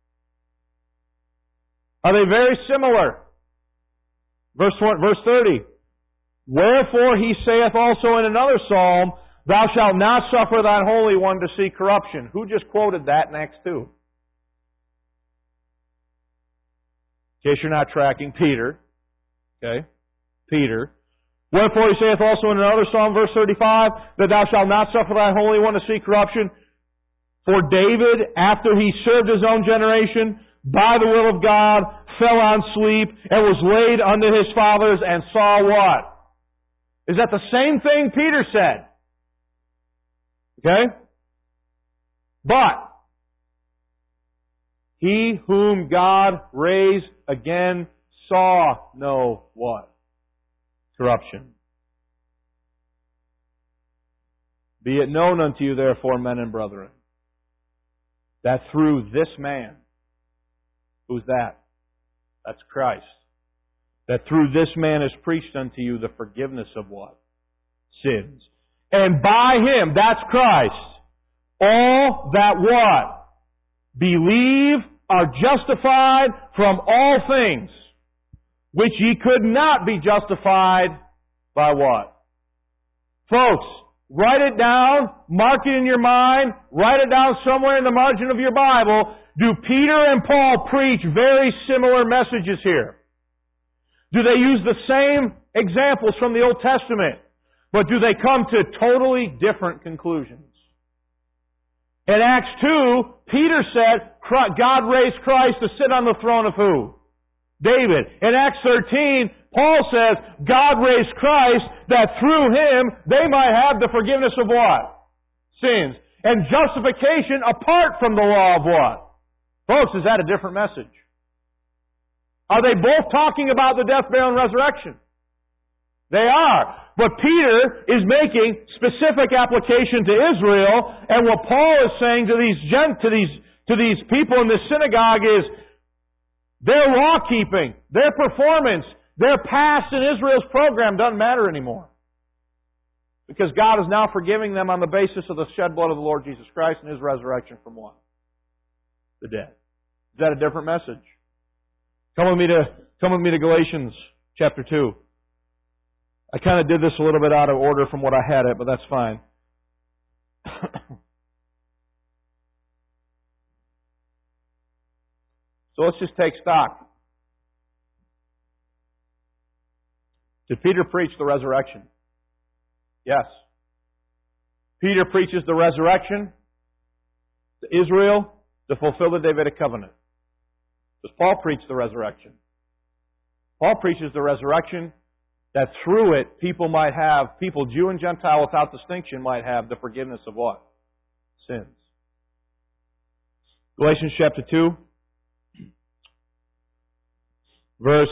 Are they very similar? Verse 30. Wherefore he saith also in another psalm, Thou shalt not suffer thine Holy One to see corruption. Who just quoted that in Acts 2? In case you're not tracking, Peter. Okay? Peter. Wherefore he saith also in another psalm, verse 35, that thou shalt not suffer thine Holy One to see corruption. For David, after he served his own generation, by the will of God, fell on sleep, and was laid unto his fathers, and saw what? Is that the same thing Peter said? Okay? But, he whom God raised again saw no what? Corruption. Be it known unto you, therefore, men and brethren, that through this man, who's that? That's Christ. That through this man is preached unto you the forgiveness of what? Sins. And by him, that's Christ, all that what? Believe are justified from all things, which ye could not be justified by what? Folks, write it down, mark it in your mind, write it down somewhere in the margin of your Bible. Do Peter and Paul preach very similar messages here? Do they use the same examples from the Old Testament? But do they come to totally different conclusions? In Acts 2, Peter said God raised Christ to sit on the throne of who? David. In Acts 13, Paul says God raised Christ that through him they might have the forgiveness of what? Sins. And justification apart from the law of what? Folks, is that a different message? Are they both talking about the death, burial, and resurrection? They are. But Peter is making specific application to Israel, and what Paul is saying to these people in this synagogue is their law keeping, their performance, their past in Israel's program doesn't matter anymore. Because God is now forgiving them on the basis of the shed blood of the Lord Jesus Christ and His resurrection from what? The dead. Is that a different message? Come with me to Galatians chapter 2. I kind of did this a little bit out of order from what I had it, but that's fine. So let's just take stock. Did Peter preach the resurrection? Yes. Peter preaches the resurrection to Israel to fulfill the Davidic covenant. Does Paul preach the resurrection? Paul preaches the resurrection that through it people, Jew and Gentile without distinction, might have the forgiveness of what? Sins. Galatians chapter 2, verse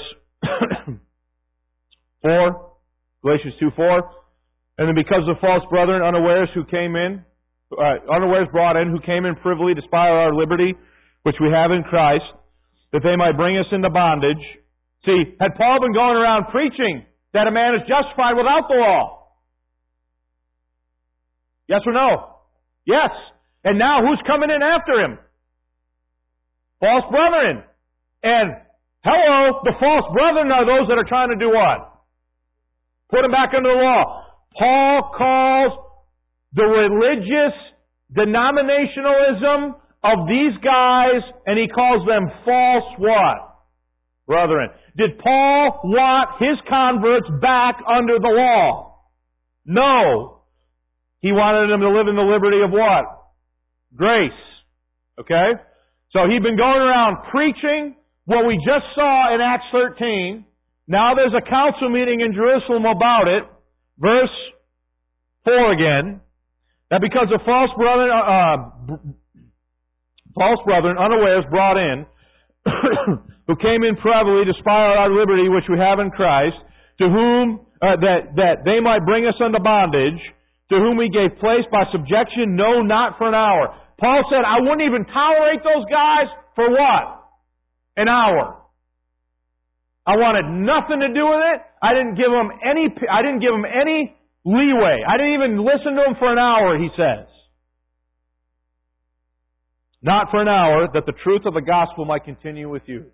4. Galatians 2:4. And then because of false brethren unawares brought in, who came in privily to spy our liberty, which we have in Christ, that they might bring us into bondage. See, had Paul been going around preaching that a man is justified without the law? Yes or no? Yes. And now who's coming in after him? False brethren. And hello, the false brethren are those that are trying to do what? Put him back under the law. Paul calls the religious denominationalism of these guys, and he calls them false what? brethren. Did Paul want his converts back under the law? No. He wanted them to live in the liberty of what? Grace. Okay? So he'd been going around preaching what we just saw in Acts 13. Now there's a council meeting in Jerusalem about it. Verse 4 again. That because of false brethren unawares brought in, who came in privately to spy out our liberty which we have in Christ, to whom that they might bring us unto bondage, to whom we gave place by subjection, no, not for an hour. Paul said, I wouldn't even tolerate those guys for what? An hour. I wanted nothing to do with it. I didn't give them any leeway. I didn't even listen to them for an hour, he says. Not for an hour, that the truth of the gospel might continue with you.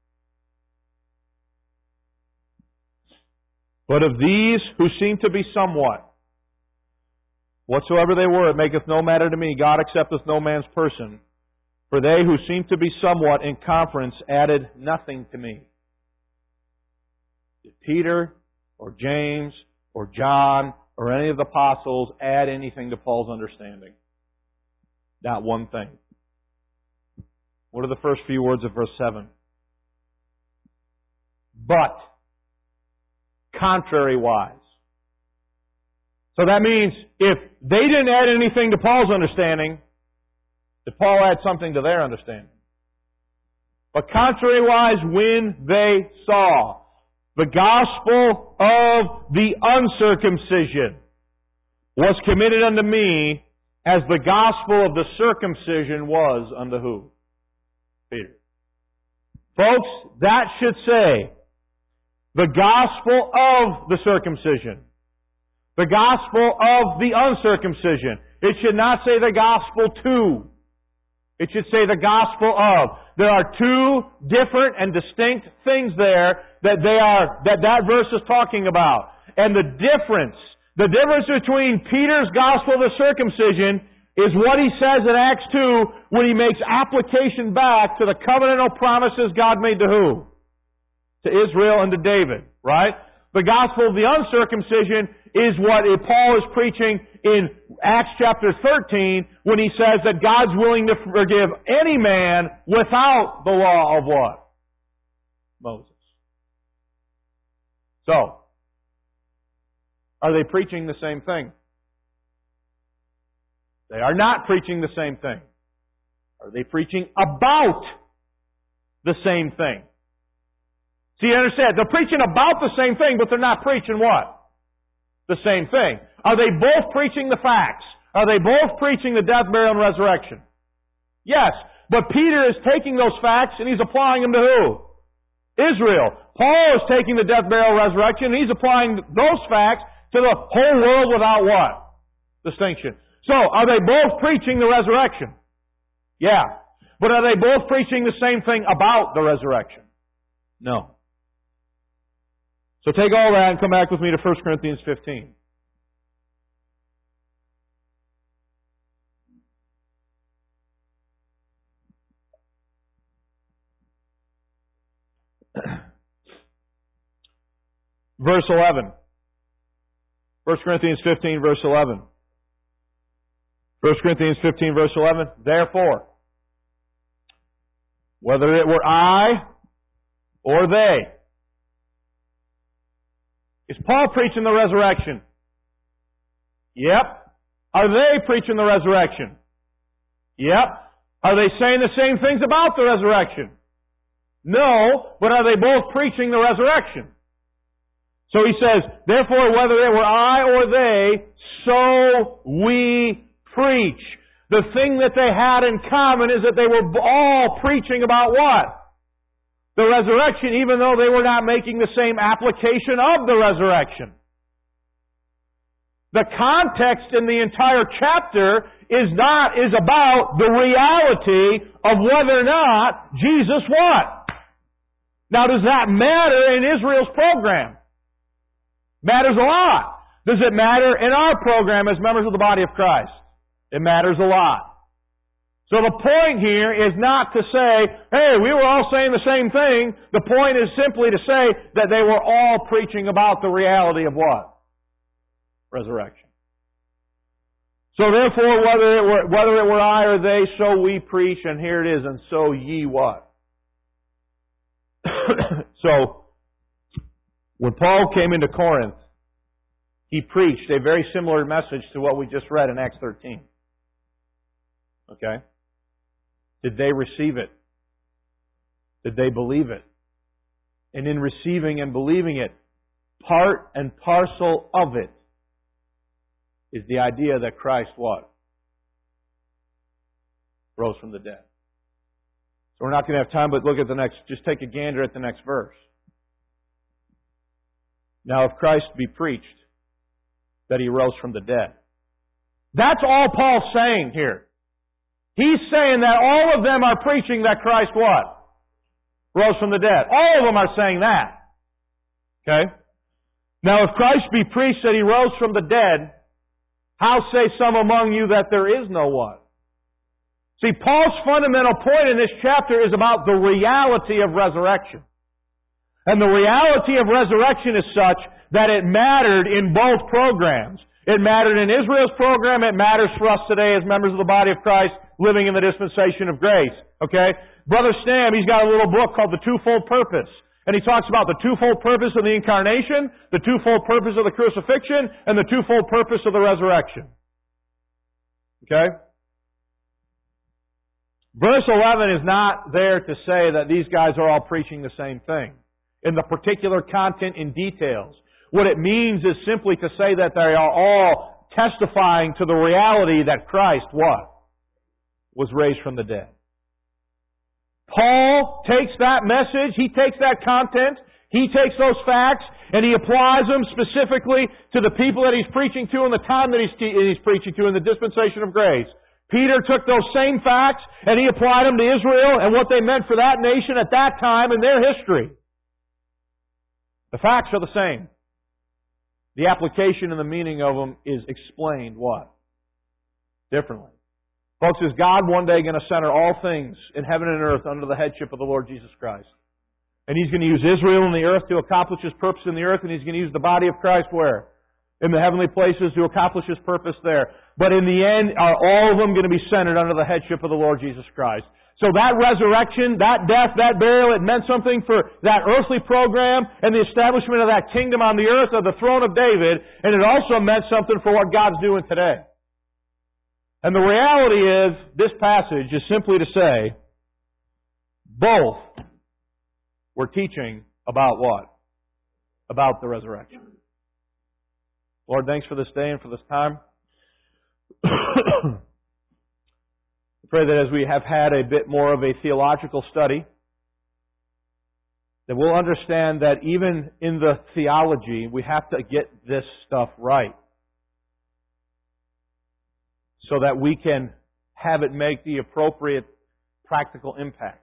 But of these who seem to be somewhat, whatsoever they were, it maketh no matter to me. God accepteth no man's person. For they who seem to be somewhat in conference added nothing to me. Did Peter or James or John or any of the apostles add anything to Paul's understanding? Not one thing. What are the first few words of verse 7? But, contrary-wise. So that means if they didn't add anything to Paul's understanding, did Paul add something to their understanding? But contrary-wise, when they saw the gospel of the uncircumcision was committed unto me as the gospel of the circumcision was unto who? Peter. Folks, that should say the gospel of the circumcision. The gospel of the uncircumcision. It should not say the gospel to. It should say the gospel of. There are two different and distinct things there that verse is talking about. And the difference between Peter's gospel of the circumcision is what he says in Acts 2 when he makes application back to the covenantal promises God made to who? To Israel and to David, right? The gospel of the uncircumcision is what Paul is preaching in Acts chapter 13 when he says that God's willing to forgive any man without the law of what? Moses. So, are they preaching the same thing? They are not preaching the same thing. Are they preaching about the same thing? See, you understand? They're preaching about the same thing, but they're not preaching what? The same thing. Are they both preaching the facts? Are they both preaching the death, burial, and resurrection? Yes. But Peter is taking those facts and he's applying them to who? Israel. Paul is taking the death, burial, resurrection and he's applying those facts to the whole world without what? Distinction. So, are they both preaching the resurrection? Yeah. But are they both preaching the same thing about the resurrection? No. So take all that and come back with me to 1 Corinthians 15. Verse 11. 1 Corinthians 15, verse 11. 1 Corinthians 15, verse 11. Therefore, whether it were I or they. Is Paul preaching the resurrection? Yep. Are they preaching the resurrection? Yep. Are they saying the same things about the resurrection? No, but are they both preaching the resurrection? So he says, therefore, whether it were I or they, so we preach. The thing that they had in common is that they were all preaching about what? The resurrection, even though they were not making the same application of the resurrection. The context in the entire chapter is about the reality of whether or not Jesus what? Now, does that matter in Israel's program? Matters a lot. Does it matter in our program as members of the body of Christ? It matters a lot. So the point here is not to say, hey, we were all saying the same thing. The point is simply to say that they were all preaching about the reality of what? Resurrection. So therefore, whether it were I or they, so we preach, and here it is, and so ye what? So, when Paul came into Corinth, he preached a very similar message to what we just read in Acts 13. Okay? Did they receive it? Did they believe it? And in receiving and believing it, part and parcel of it is the idea that Christ what? Rose from the dead. So we're not going to have time, but look at the next, just take a gander at the next verse. Now if Christ be preached that He rose from the dead. That's all Paul's saying here. He's saying that all of them are preaching that Christ what? Rose from the dead. All of them are saying that. Okay? Now if Christ be preached that He rose from the dead, how say some among you that there is no what? See, Paul's fundamental point in this chapter is about the reality of resurrection. And the reality of resurrection is such that it mattered in both programs. It mattered in Israel's program. It matters for us today as members of the body of Christ living in the dispensation of grace. Okay? Brother Stam, he's got a little book called The Twofold Purpose. And he talks about the twofold purpose of the incarnation, the twofold purpose of the crucifixion, and the twofold purpose of the resurrection. Okay? Verse 11 is not there to say that these guys are all preaching the same thing in the particular content in details. What it means is simply to say that they are all testifying to the reality that Christ, what? Was raised from the dead. Paul takes that message, he takes that content, he takes those facts, and he applies them specifically to the people that he's preaching to in the time that he's preaching to in the dispensation of grace. Peter took those same facts and he applied them to Israel and what they meant for that nation at that time in their history. The facts are the same. The application and the meaning of them is explained what? Differently. Folks, is God one day going to center all things in heaven and earth under the headship of the Lord Jesus Christ? And He's going to use Israel and the earth to accomplish His purpose in the earth, and He's going to use the body of Christ where? In the heavenly places to accomplish His purpose there. But in the end, are all of them going to be centered under the headship of the Lord Jesus Christ? So that resurrection, that death, that burial, it meant something for that earthly program and the establishment of that kingdom on the earth of the throne of David, and it also meant something for what God's doing today. And the reality is, this passage is simply to say, both were teaching about what? About the resurrection. Lord, thanks for this day and for this time. I pray that as we have had a bit more of a theological study, that we'll understand that even in the theology, we have to get this stuff right so that we can have it make the appropriate practical impact.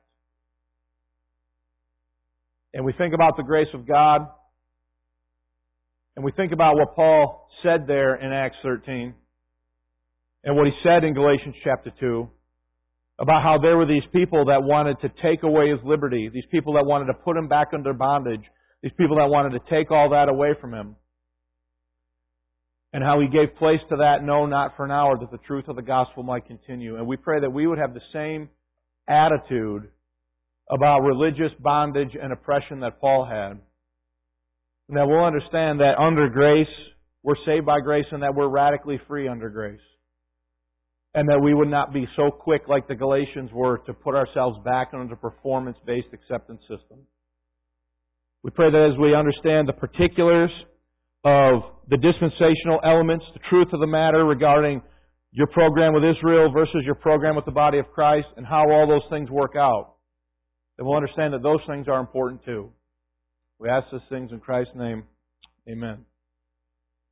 And we think about the grace of God, and we think about what Paul said there in Acts 13, and what he said in Galatians chapter 2, about how there were these people that wanted to take away his liberty, these people that wanted to put him back under bondage, these people that wanted to take all that away from him. And how he gave place to that, no, not for an hour, that the truth of the gospel might continue. And we pray that we would have the same attitude about religious bondage and oppression that Paul had. And that we'll understand that under grace, we're saved by grace, and that we're radically free under grace. And that we would not be so quick like the Galatians were to put ourselves back into a performance-based acceptance system. We pray that as we understand the particulars of the dispensational elements, the truth of the matter regarding your program with Israel versus your program with the body of Christ, and how all those things work out, then we'll understand that those things are important too. We ask these things in Christ's name. Amen.